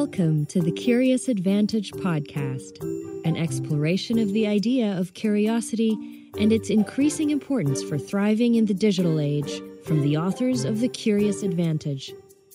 Welcome to the Curious Advantage podcast, an exploration of the idea of curiosity and its increasing importance for thriving in the digital age from the authors of The Curious Advantage.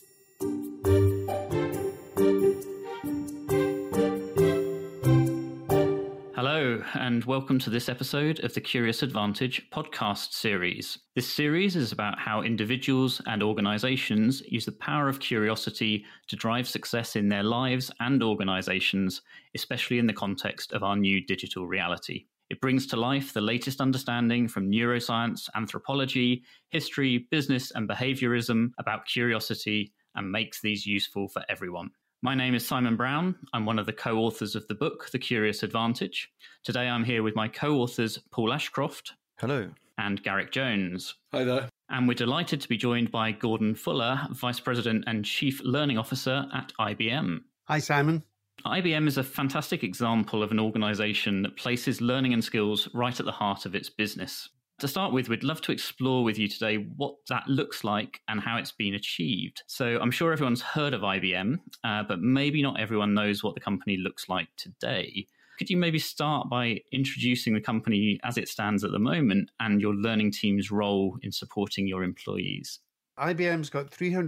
Hello, and welcome to this episode of the Curious Advantage podcast series. This series is about how individuals and organizations use the power of curiosity to drive success in their lives and organizations, especially in the context of our new digital reality. It brings to life the latest understanding from neuroscience, anthropology, history, business, and behaviorism about curiosity and makes these useful for everyone. My name is Simon Brown. I'm one of the co-authors of the book, The Curious Advantage. Today I'm here with my co-authors, Paul Ashcroft. Hello. And Garrick Jones. Hi there. And we're delighted to be joined by Gordon Fuller, Vice President and Chief Learning Officer at IBM. Hi, Simon. IBM is a fantastic example of an organization that places learning and skills right at the heart of its business. To start with, we'd love to explore with you today what that looks like and how it's been achieved. So I'm sure everyone's heard of IBM, but maybe not everyone knows what the company looks like today. Could you maybe start by introducing the company as it stands at the moment and your learning team's role in supporting your employees? IBM's got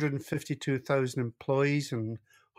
352,000 employees in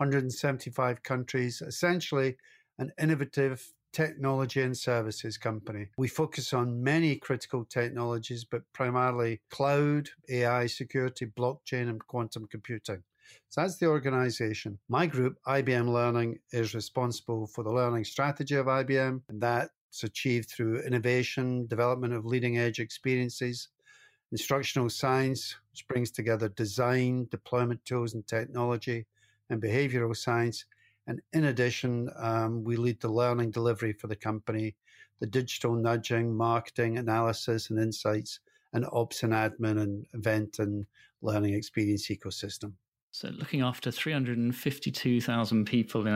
175 countries, essentially an innovative technology and services company. We focus on many critical technologies, but primarily cloud, AI security, blockchain, and quantum computing. So that's the organization. My group, IBM Learning, is responsible for the learning strategy of IBM, and that's achieved through innovation, development of leading edge experiences, instructional science, which brings together design, deployment tools and technology, and behavioral science. And in addition, we lead the learning delivery for the company, the digital nudging, marketing, analysis and insights, and ops and admin and event and learning experience ecosystem. So looking after 352,000 people in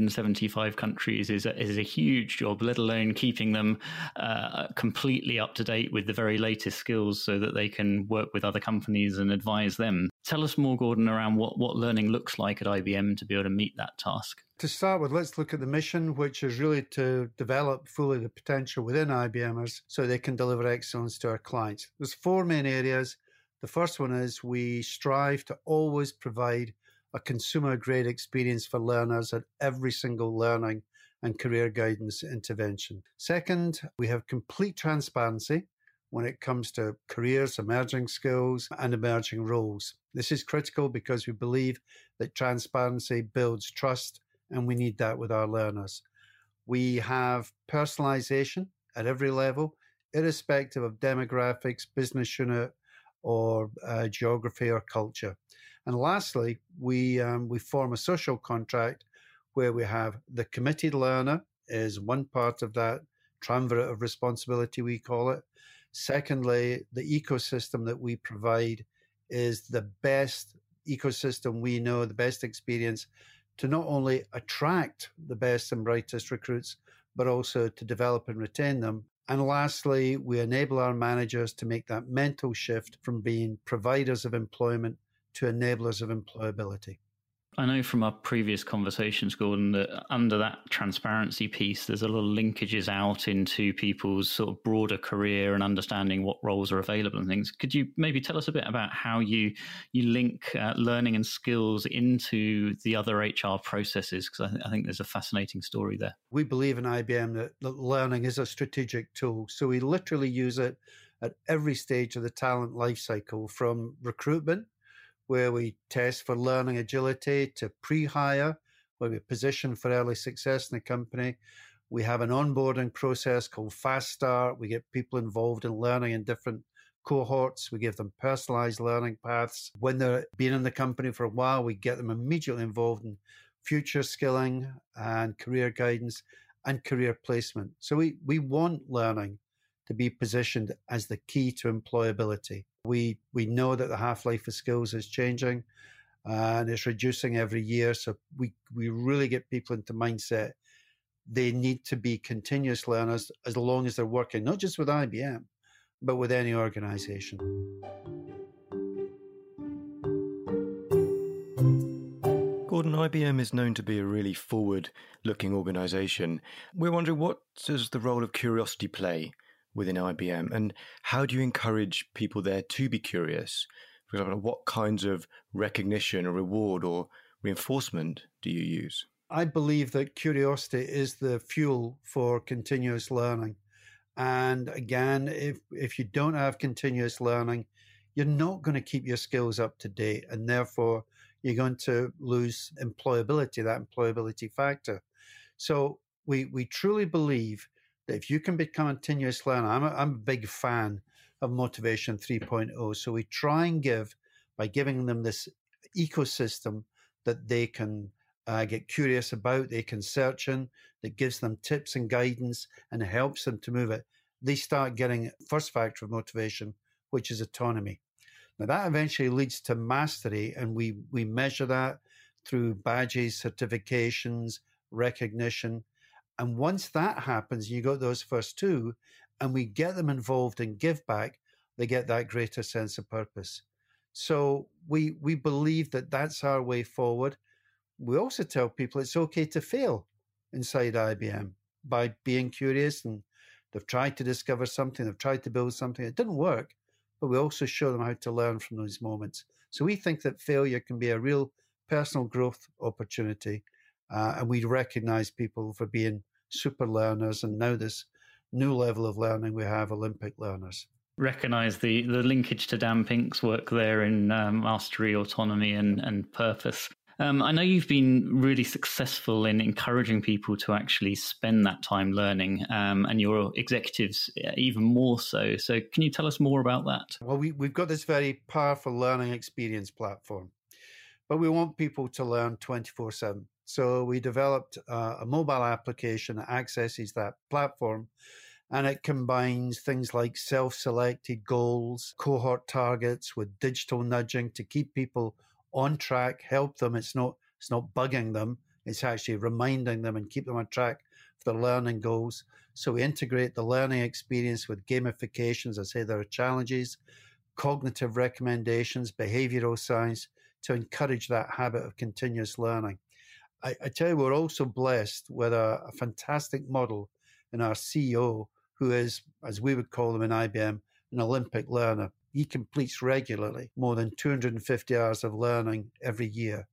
175 countries is a huge job, let alone keeping them completely up to date with the very latest skills so that they can work with other companies and advise them. Tell us more, Gordon, around what learning looks like at IBM to be able to meet that task. To start with, let's look at the mission, which is really to develop fully the potential within IBMers so they can deliver excellence to our clients. There's four main areas. The first one is we strive to always provide a consumer-grade experience for learners at every single learning and career guidance intervention. Second, we have complete transparency when it comes to careers, emerging skills, and emerging roles. This is critical because we believe that transparency builds trust, and we need that with our learners. We have personalization at every level, irrespective of demographics, business unit, or geography or culture. And lastly, we form a social contract where we have the committed learner is one part of that triumvirate of responsibility, we call it. Secondly, the ecosystem that we provide is the best ecosystem we know, the best experience to not only attract the best and brightest recruits, but also to develop and retain them. And lastly, we enable our managers to make that mental shift from being providers of employment to enablers of employability. I know from our previous conversations, Gordon, that under that transparency piece, there's a lot of linkages out into people's sort of broader career and understanding what roles are available and things. Could you maybe tell us a bit about how you link learning and skills into the other HR processes? Because I think there's a fascinating story there. We believe in IBM that learning is a strategic tool. So we literally use it at every stage of the talent lifecycle, from recruitment, where we test for learning agility, to pre-hire, where we position for early success in the company. We have an onboarding process called Fast Start. We get people involved in learning in different cohorts. We give them personalized learning paths. When they're been in the company for a while, we get them immediately involved in future skilling and career guidance and career placement. So we want learning to be positioned as the key to employability. We know that the half-life of skills is changing and it's reducing every year. So we really get people into mindset. They need to be continuous learners as long as they're working, not just with IBM, but with any organization. Gordon, IBM is known to be a really forward-looking organisation. We're wondering, what does the role of curiosity play within IBM, and how do you encourage people there to be curious? For example, what kinds of recognition or reward or reinforcement do you use? I believe that curiosity is the fuel for continuous learning. And again, if you don't have continuous learning, you're not going to keep your skills up to date, and therefore you're going to lose employability, that employability factor. So we truly believe that if you can be a continuous learner, I'm a big fan of Motivation 3.0. So we try and by giving them this ecosystem that they can get curious about, they can search in, that gives them tips and guidance and helps them to move it. They start getting first factor of motivation, which is autonomy. Now that eventually leads to mastery, and we measure that through badges, certifications, recognition. And once that happens, you got those first two, and we get them involved in give back, they get that greater sense of purpose. So we believe that that's our way forward. We also tell people it's okay to fail inside IBM by being curious, and they've tried to discover something, they've tried to build something, it didn't work, but we also show them how to learn from those moments. So we think that failure can be a real personal growth opportunity, and we recognize people for being super learners, and now this new level of learning we have Olympic learners. Recognise the linkage to Dan Pink's work there in mastery, autonomy and purpose. I know you've been really successful in encouraging people to actually spend that time learning, and your executives even more so. So can you tell us more about that? Well, we've got this very powerful learning experience platform, but we want people to learn 24/7. So we developed a mobile application that accesses that platform, and it combines things like self-selected goals, cohort targets with digital nudging to keep people on track, help them. It's not bugging them. It's actually reminding them and keep them on track for their learning goals. So we integrate the learning experience with gamifications. I say there are challenges, cognitive recommendations, behavioral science to encourage that habit of continuous learning. I tell you, we're also blessed with a fantastic model in our CEO, who is, as we would call them in IBM, an Olympic learner. He completes regularly more than 250 hours of learning every year.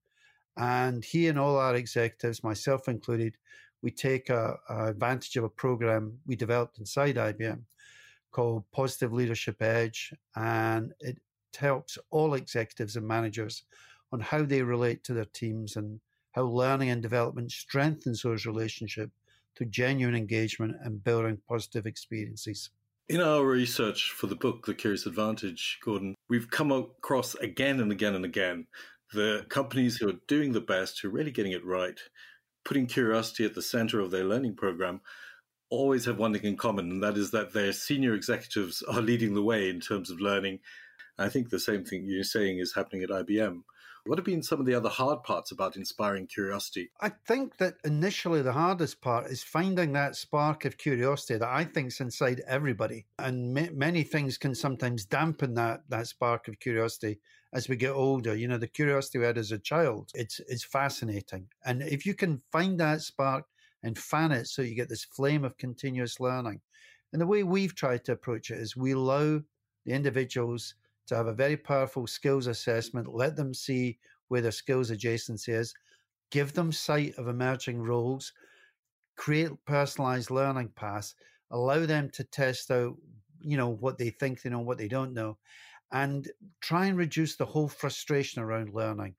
And he and all our executives, myself included, we take advantage of a program we developed inside IBM called Positive Leadership Edge. And it helps all executives and managers on how they relate to their teams and how learning and development strengthens those relationships through genuine engagement and building positive experiences. In our research for the book, The Curious Advantage, Gordon, we've come across again and again and again the companies who are doing the best, who are really getting it right, putting curiosity at the center of their learning program, always have one thing in common, and that is that their senior executives are leading the way in terms of learning. I think the same thing you're saying is happening at IBM. What have been some of the other hard parts about inspiring curiosity? I think that initially the hardest part is finding that spark of curiosity that I think is inside everybody. And many things can sometimes dampen that spark of curiosity as we get older. You know, the curiosity we had as a child, it's fascinating. And if you can find that spark and fan it so you get this flame of continuous learning. And the way we've tried to approach it is we allow the individuals to have a very powerful skills assessment, let them see where their skills adjacency is, give them sight of emerging roles, create personalized learning paths, allow them to test out, you know, what they think they know, what they don't know, and try and reduce the whole frustration around learning.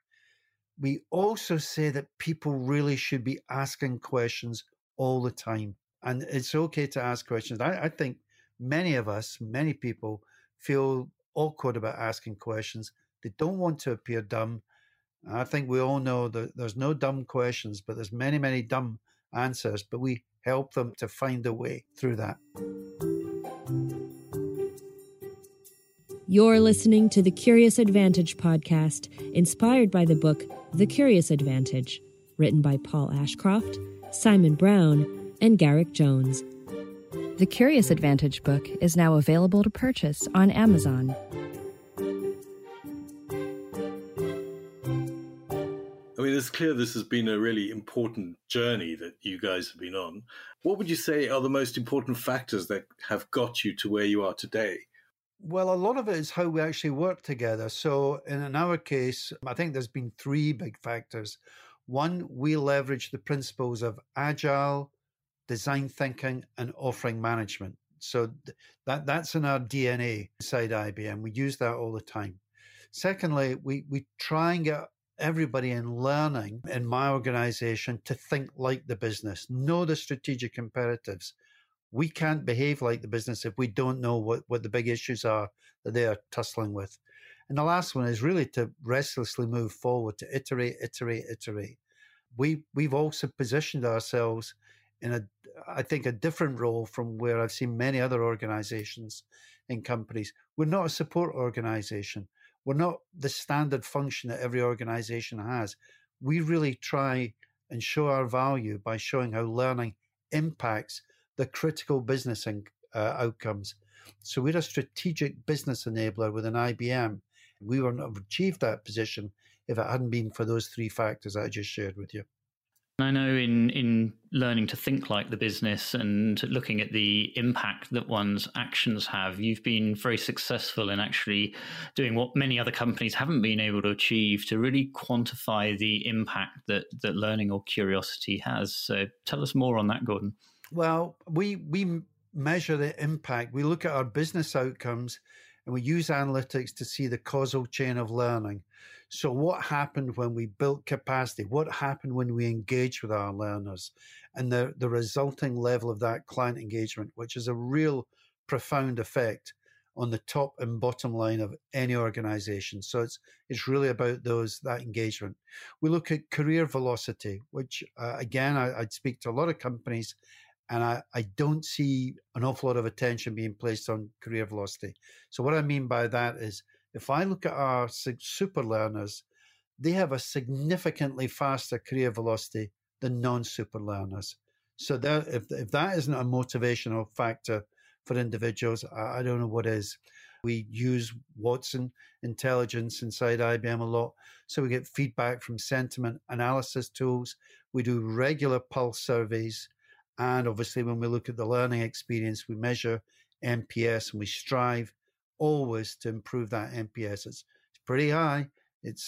We also say that people really should be asking questions all the time. And it's okay to ask questions. I think many people feel awkward about asking questions. They don't want to appear dumb. I think we all know that there's no dumb questions, but there's many, many dumb answers, but we help them to find a way through that. You're listening to the Curious Advantage podcast, inspired by the book The Curious Advantage, written by Paul Ashcroft, Simon Brown, and Garrick Jones. The Curious Advantage book is now available to purchase on Amazon. I mean, it's clear this has been a really important journey that you guys have been on. What would you say are the most important factors that have got you to where you are today? Well, a lot of it is how we actually work together. So in our case, I think there's been three big factors. One, we leverage the principles of agile, design thinking, and offering management. So that's in our DNA inside IBM. We use that all the time. Secondly, we try and get everybody in learning in my organization to think like the business, know the strategic imperatives. We can't behave like the business if we don't know what the big issues are that they are tussling with. And the last one is really to restlessly move forward, to iterate. We've also positioned ourselves in I think, a different role from where I've seen many other organizations and companies. We're not a support organization. We're not the standard function that every organization has. We really try and show our value by showing how learning impacts the critical business outcomes. So we're a strategic business enabler within IBM. We wouldn't have achieved that position if it hadn't been for those three factors I just shared with you. I know in learning to think like the business and looking at the impact that one's actions have, you've been very successful in actually doing what many other companies haven't been able to achieve, to really quantify the impact that learning or curiosity has. So tell us more on that, Gordon. Well, we measure the impact. We look at our business outcomes and we use analytics to see the causal chain of learning. So what happened when we built capacity? What happened when we engaged with our learners? And the resulting level of that client engagement, which is a real profound effect on the top and bottom line of any organization. So it's really about that engagement. We look at career velocity, which again, I'd speak to a lot of companies, and I don't see an awful lot of attention being placed on career velocity. So what I mean by that is, if I look at our super learners, they have a significantly faster career velocity than non-super learners. So if that isn't a motivational factor for individuals, I don't know what is. We use Watson intelligence inside IBM a lot. So we get feedback from sentiment analysis tools. We do regular pulse surveys. And obviously, when we look at the learning experience, we measure NPS and we strive always to improve that NPS. It's pretty high. It's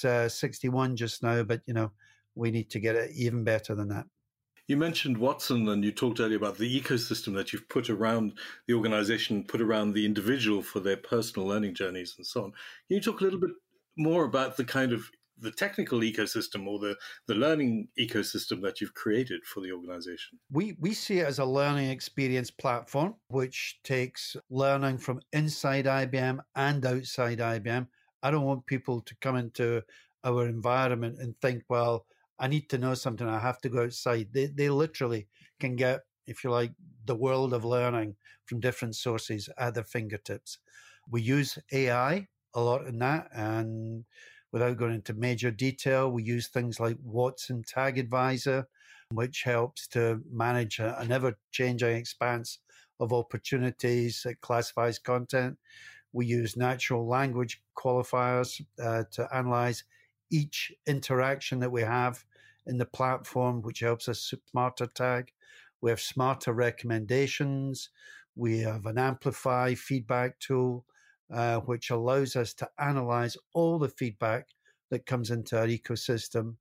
61 just now, but we need to get it even better than that. You mentioned Watson, and you talked earlier about the ecosystem that you've put around the organization, put around the individual for their personal learning journeys and so on. Can you talk a little bit more about the technical ecosystem or the learning ecosystem that you've created for the organization? We see it as a learning experience platform, which takes learning from inside IBM and outside IBM. I don't want people to come into our environment and think, well, I need to know something, I have to go outside. They literally can get, if you like, the world of learning from different sources at their fingertips. We use AI a lot in that, and without going into major detail, we use things like Watson Tag Advisor, which helps to manage an ever-changing expanse of opportunities. It classifies content. We use natural language qualifiers to analyze each interaction that we have in the platform, which helps us smarter tag. We have smarter recommendations. We have an Amplify feedback tool, which allows us to analyze all the feedback that comes into our ecosystem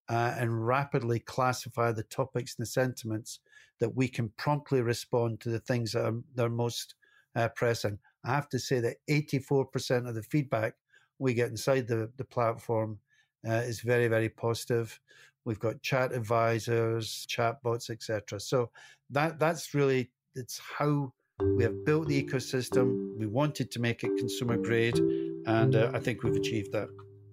and rapidly classify the topics and the sentiments that we can promptly respond to the things that are most pressing. I have to say that 84% of the feedback we get inside the platform is very, very positive. We've got chat advisors, chatbots, etc. So that's really, it's how we have built the ecosystem. We wanted to make it consumer grade, and I think we've achieved that.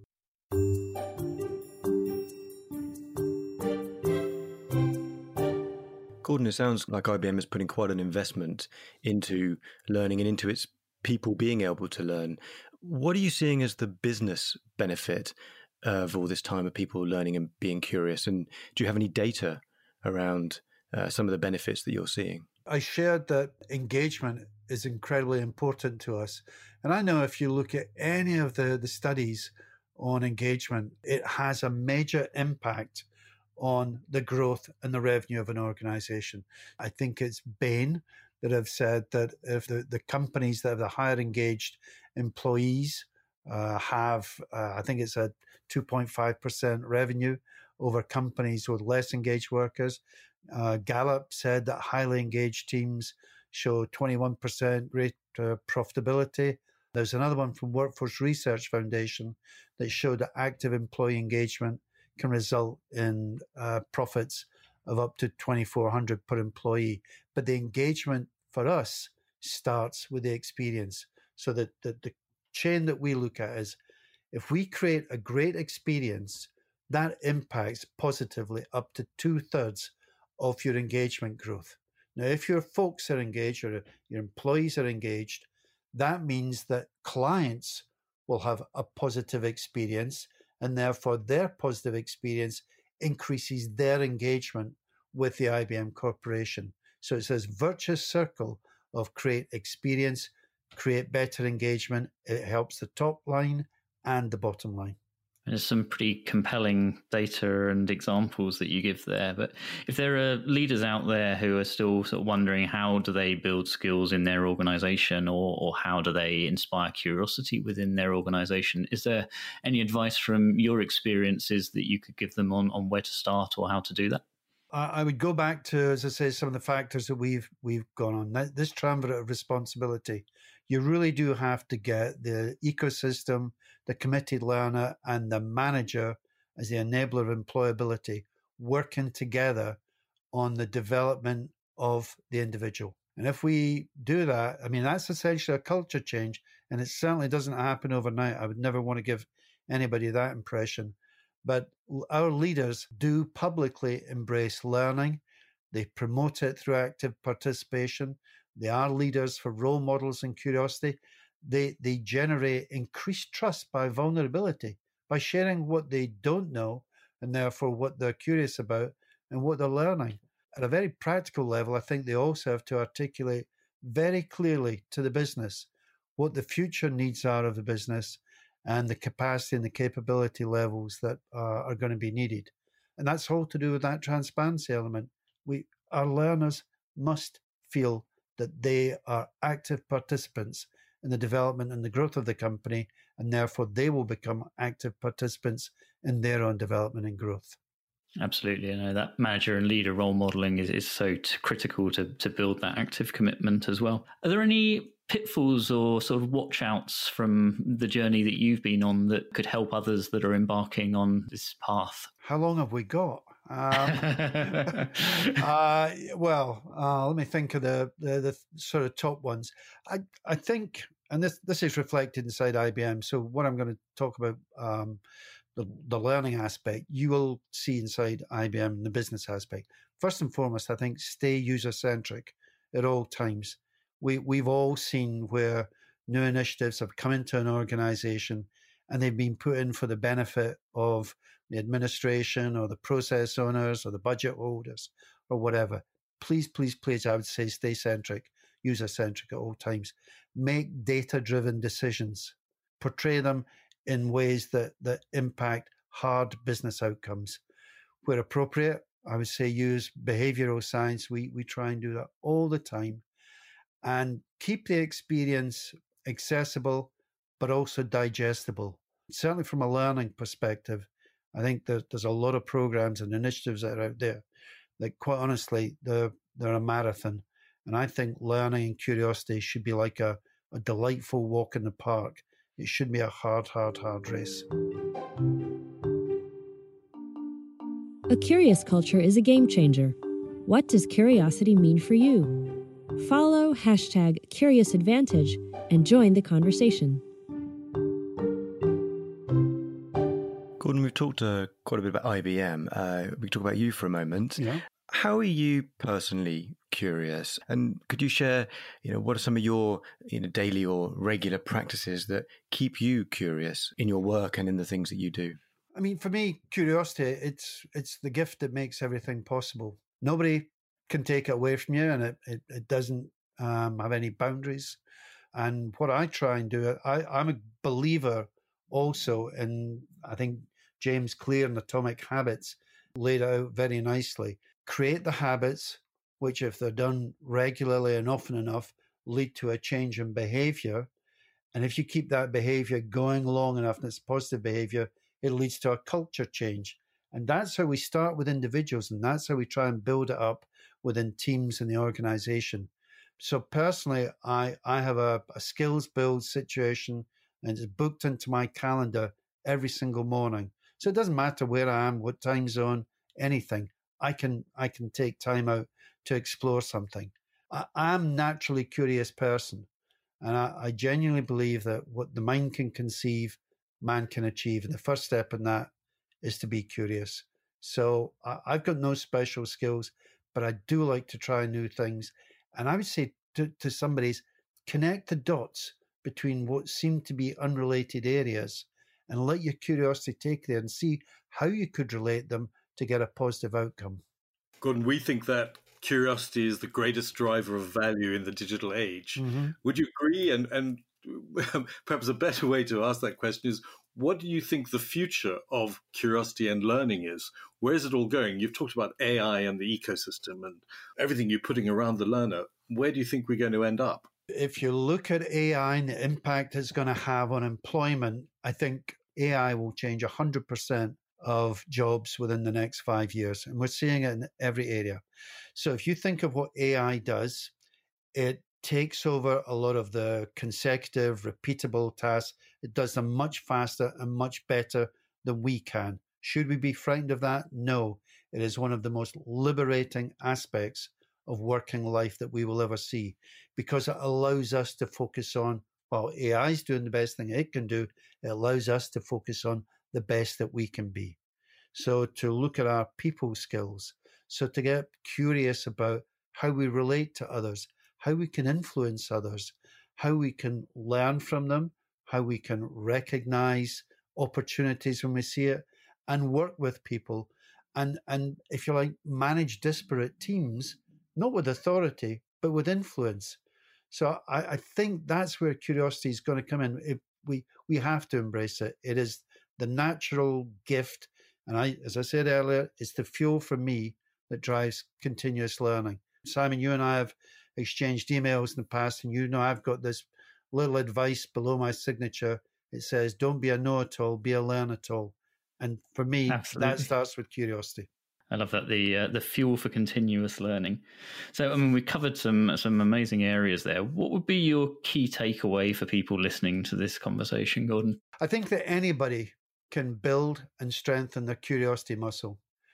Gordon, it sounds like IBM is putting quite an investment into learning and into its people being able to learn. What are you seeing as the business benefit of all this time of people learning and being curious? And do you have any data around some of the benefits that you're seeing? I shared that engagement is incredibly important to us. And I know if you look at any of the studies on engagement, it has a major impact on the growth and the revenue of an organization. I think it's Bain that have said that if the companies that have the higher engaged employees have, I think it's a 2.5% revenue over companies with less engaged workers. Gallup said that highly engaged teams show 21% greater profitability. There's another one from Workforce Research Foundation that showed that active employee engagement can result in profits of up to $2,400 per employee. But the engagement for us starts with the experience. So that the chain that we look at is if we create a great experience, that impacts positively up to 2/3 of your engagement growth. Now, if your folks are engaged or your employees are engaged, that means that clients will have a positive experience, and therefore their positive experience increases their engagement with the IBM Corporation. So it's this virtuous circle of create experience, create better engagement. It helps the top line and the bottom line. There's some pretty compelling data and examples that you give there. But if there are leaders out there who are still sort of wondering how do they build skills in their organization or how do they inspire curiosity within their organization, is there any advice from your experiences that you could give them on where to start or how to do that? I would go back to, as I say, some of the factors that we've gone on. This triumvirate of responsibility, you really do have to get the ecosystem, the committed learner, and the manager as the enabler of employability working together on the development of the individual. And if we do that, I mean, that's essentially a culture change, and it certainly doesn't happen overnight. I would never want to give anybody that impression. But our leaders do publicly embrace learning. They promote it through active participation. They are leaders for role models and curiosity. They generate increased trust by vulnerability, by sharing what they don't know and therefore what they're curious about and what they're learning. At a very practical level, I think they also have to articulate very clearly to the business what the future needs are of the business and the capacity and the capability levels that are going to be needed. And that's all to do with that transparency element. Our learners must feel that they are active participants in the development and the growth of the company, and therefore they will become active participants in their own development and growth. Absolutely. I know that manager and leader role modeling is so critical to build that active commitment as well. Are there any pitfalls or sort of watch outs from the journey that you've been on that could help others that are embarking on this path? How long have we got? Let me think of the sort of top ones. I think, and this is reflected inside IBM. So what I'm going to talk about, the learning aspect, you will see inside IBM the business aspect. First and foremost, I think stay user-centric at all times. We've all seen where new initiatives have come into an organization and they've been put in for the benefit of the administration or the process owners or the budget holders or whatever. Please, I would say stay centric, user-centric at all times. Make data-driven decisions. Portray them in ways that impact hard business outcomes. Where appropriate, I would say use behavioral science. We try and do that all the time. And keep the experience accessible, but also digestible. Certainly from a learning perspective, I think there's a lot of programs and initiatives that are out there that, quite honestly, they're a marathon. And I think learning and curiosity should be like a delightful walk in the park. It should be a hard race. A curious culture is a game changer. What does curiosity mean for you? Follow #CuriousAdvantage and join the conversation. Gordon, we've talked quite a bit about IBM. We talk about you for a moment. Yeah. How are you personally curious? And could you share, what are some of your daily or regular practices that keep you curious in your work and in the things that you do? I mean, for me, curiosity, it's the gift that makes everything possible. Nobody can take it away from you, and it doesn't have any boundaries. And what I try and do, I'm a believer also, and I think James Clear in Atomic Habits laid out very nicely. Create the habits, which if they're done regularly and often enough, lead to a change in behavior. And if you keep that behavior going long enough and it's positive behavior, it leads to a culture change. And that's how we start with individuals, and that's how we try and build it up within teams in the organization. So personally, I have a skills build situation, and it's booked into my calendar every single morning. So it doesn't matter where I am, what time zone, anything. I can take time out to explore something. I'm naturally curious person, and I genuinely believe that what the mind can conceive, man can achieve. And the first step in that is to be curious. So I've got no special skills, but I do like to try new things. And I would say to somebody's, connect the dots between what seem to be unrelated areas and let your curiosity take there and see how you could relate them to get a positive outcome. Gordon, we think that curiosity is the greatest driver of value in the digital age. Mm-hmm. Would you agree? And perhaps a better way to ask that question is, what do you think the future of curiosity and learning is? Where is it all going? You've talked about AI and the ecosystem and everything you're putting around the learner. Where do you think we're going to end up? If you look at AI and the impact it's going to have on employment, I think AI will change 100% of jobs within the next 5 years. And we're seeing it in every area. So if you think of what AI does, it takes over a lot of the consecutive, repeatable tasks. It does them much faster and much better than we can. Should we be frightened of that? No. It is one of the most liberating aspects of working life that we will ever see, because it allows us to focus on, while AI is doing the best thing it can do, it allows us to focus on the best that we can be. So to look at our people skills, so to get curious about how we relate to others, how we can influence others, how we can learn from them, how we can recognize opportunities when we see it, and work with people, and if you like, manage disparate teams, not with authority, but with influence. So I think that's where curiosity is going to come in. We have to embrace it. It is the natural gift. And as I said earlier, it's the fuel for me that drives continuous learning. Simon, you and I have exchanged emails in the past, and you know I've got this little advice below my signature. It says, don't be a know-it-all, be a learn-it-all. And for me, Absolutely. That starts with curiosity. I love that, the fuel for continuous learning. So, I mean, we covered some amazing areas there. What would be your key takeaway for people listening to this conversation, Gordon? I think that anybody can build and strengthen their curiosity muscle.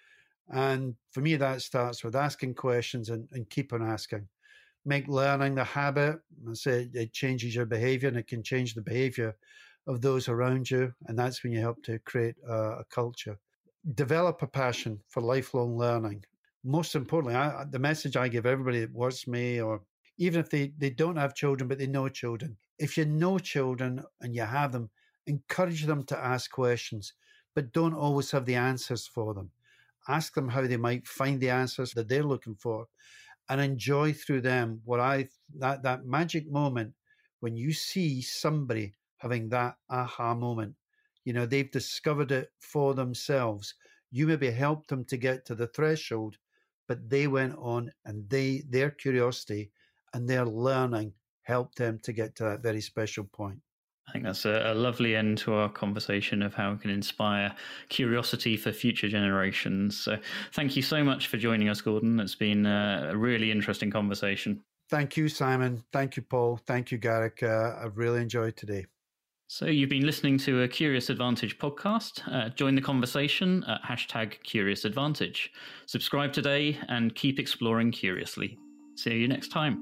And for me, that starts with asking questions and keep on asking. Make learning the habit. I say it changes your behavior, and it can change the behavior of those around you. And that's when you help to create a culture. Develop a passion for lifelong learning. Most importantly, the message I give everybody that works with me, or even if they don't have children, but they know children. If you know children and you have them, encourage them to ask questions, but don't always have the answers for them. Ask them how they might find the answers that they're looking for, and enjoy through them that magic moment when you see somebody having that aha moment. You know, they've discovered it for themselves. You maybe helped them to get to the threshold, but they went on, and their curiosity and their learning helped them to get to that very special point. I think that's a lovely end to our conversation of how we can inspire curiosity for future generations. So thank you so much for joining us, Gordon. It's been a really interesting conversation. Thank you, Simon. Thank you, Paul. Thank you, Garrick. I've really enjoyed today. So you've been listening to a Curious Advantage podcast. Join the conversation at #CuriousAdvantage. Subscribe today and keep exploring curiously. See you next time.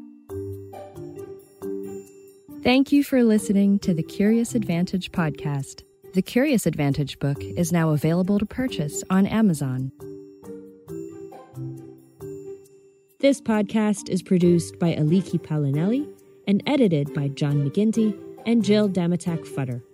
Thank you for listening to the Curious Advantage podcast. The Curious Advantage book is now available to purchase on Amazon. This podcast is produced by Aliki Palinelli and edited by John McGinty and Jill Damatak-Futter.